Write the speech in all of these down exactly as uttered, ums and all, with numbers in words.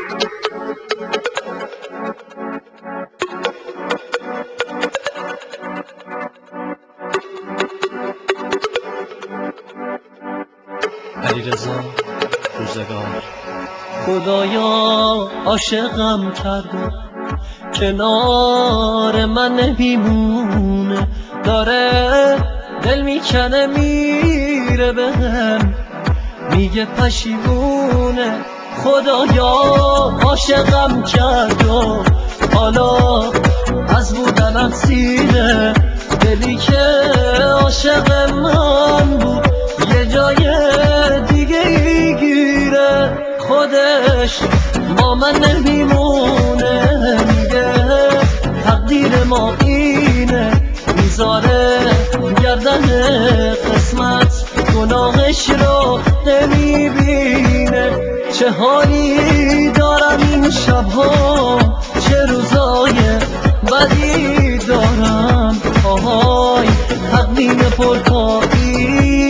علیرضا روزگار. خدایا عاشقم کرده کنار من نمیمونه، داره دل میکنه میره بهم میگه پشیمونه. خدایا عاشقم کرد و حالا از بودنم سیره، دلی که عاشق من بود یه جای دیگه ای گیره. خودش با من نمیمونه، میگه تقدیر ما اینه، میذاره گردن قسمت گناهش رو نمیبینه. چه حالی دارم این شبها، چه روزای بدی دارم، آهای تقدیم پرپایی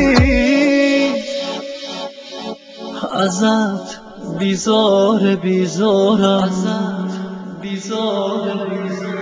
ازت بیزار بیزارم، ازت بیزار بیزارم.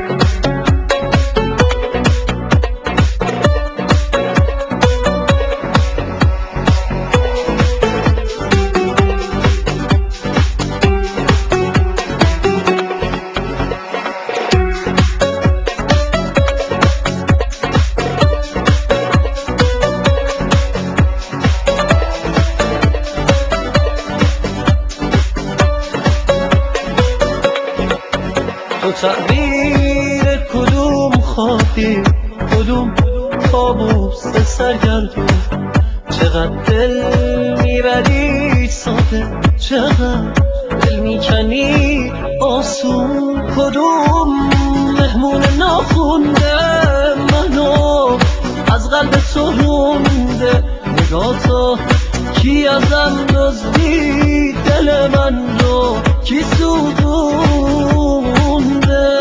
تو تعبیر کدوم خواهی، کدوم کابوس سرگردون، چقدر دل میبری ساده، چقدر دل میکنی آسون، کدوم مهمون ناخونده منو از قلب تو رونده. نگاه تو کی ازم دزدی دل من رو، کی سوزونده.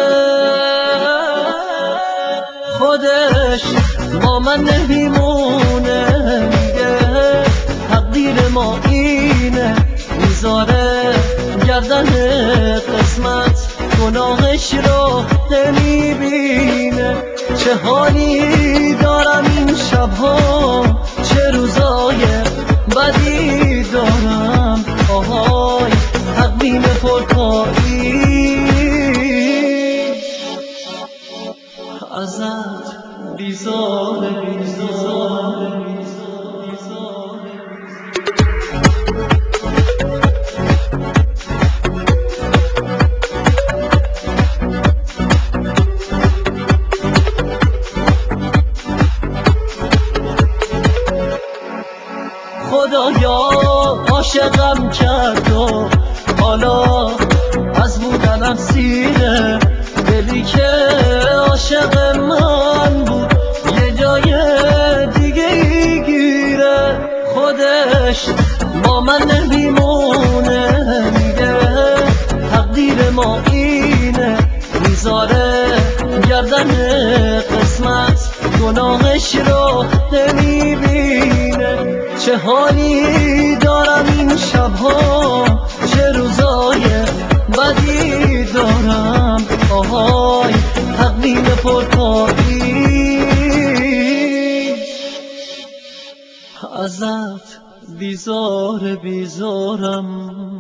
خودش با من نمیمونه، میگه تقدیر ما اینه، میذاره گردن قسمت گناهش رو نمیبینه. چه حالی دارم این شبها، چه روزای بدی دارم، آهای تقدیم پرپایی ازت بیزار بیزار بیزار. خدایا عاشقم کرد و حالا از بودنم سیره، دلی که عاشق من بود یه جای دیگه ای گیره. خودش با من نمیمونه، میگه تقدیر ما اینه، میذاره گردن قسمت گناهش رو نمیبینه. چه حالی دارم این شبها، چه روزای بدی دارم، آهای تقدیم پرپایی ازت بیزار بیزارم.